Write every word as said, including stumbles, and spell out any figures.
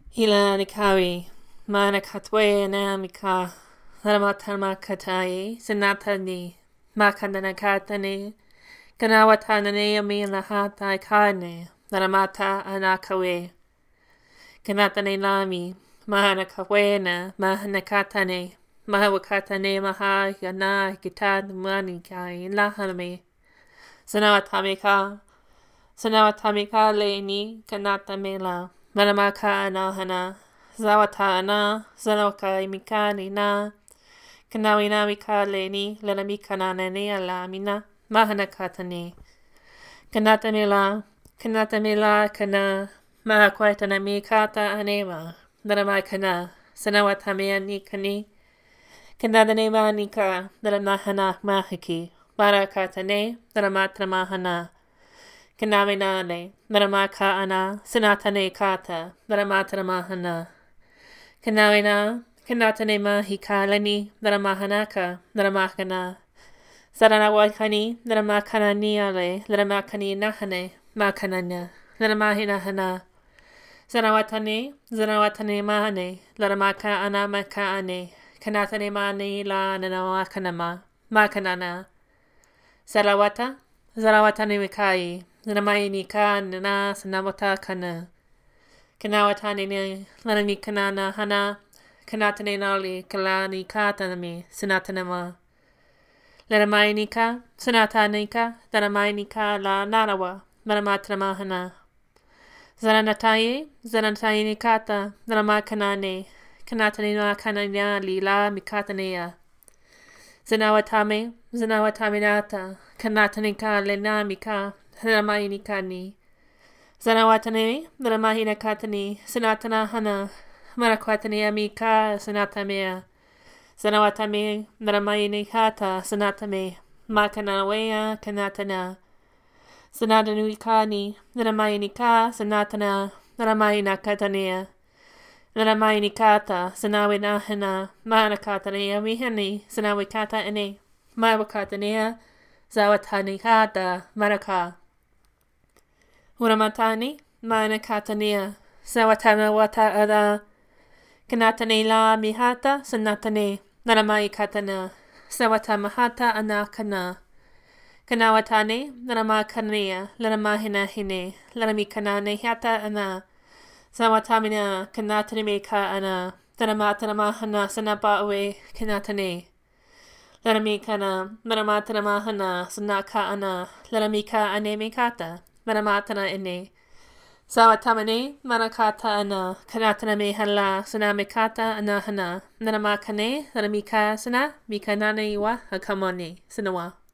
Hila nikawi, mana katwe na mika, laramatama katai, sinatani, makananakatani, kanawatanani ami lahata ikane, laramata anakawe, kanatane lami, mahana kawena, mahana katane, mahawakatane maha yana kitad manikai lahaname, sanawatamika, sanawatamika leini, kanatamela. Malamaka anahana, zawata ana, zanawaka imikani na, kanawina mika leni, lalamika na nene alamina, mahana katani. Kanatamila, kanatamila kana, mahakwaitana mikata anema, lalamakana, sanawatamia nikani, kanadanema nika, lalamahana mahiki, barakatane, lalamatramahana. Kanaminane, Naramaka ana, Sinatane kata, Naramatanamahana. Kanawina, Kanatanema hikalani, Naramahanaka, Naramakana. Saranawakani, Naramakananiale, Naramakani nahane, Makananya, Naramahinahana. Zanawatane, Zanawatane mahane, Laramaka ana makaane, Kanatane mani la nanawakanama, Makanana. Sarawata, Zarawatane mikai. Nanamaini ka nana sanawata kana. Kanawatani ne lanami kanana hana. Kanatane nali kalani katanami sinatanama. Lanamaini ka sinatani ka. Lanamaini ka la nanawa. Lanamatanama hana. Zananataye zananataye kata. Lanamakanane. Kanatane na kananya li la mikatanea. Zanawatame zanawatame nata. Kanatane ka lenami ka. Zanamaini kani. Zanawatane, Zanamahina katani, Sanatana hana, Marakwatani amika, Sanatamea. Zanawatame, Zanamaini kata, Sanatame, Makanawea, Kanatana. Sanadanu kani, Zanamaini ka, Sanatana, Zanamaina katania. Zanamaini kata, Sanawina hana, Manakatania mihani, Sanawikata ene, Mawakatania, Zawatani kata, Maraka. Uramatani, mana katania, sawatana wata ada, kanatane la mihata, sanatane, naramai katana, sawata mahata anakana, kanawatane, naramakania, laramahina hine, laramikanane hata ana, sawatamina, kanatane meka ana, naramatanamahana sanabawe, kanatane. Laramikana, naramatanamahana, sanaka ana, laramika anemekata. Manamatana ene. Sawatamane, manakata ana, kanatana mehala, sanamekata anahana, nanamakane, naramika sana, mikanane wa hakamone, sanawa.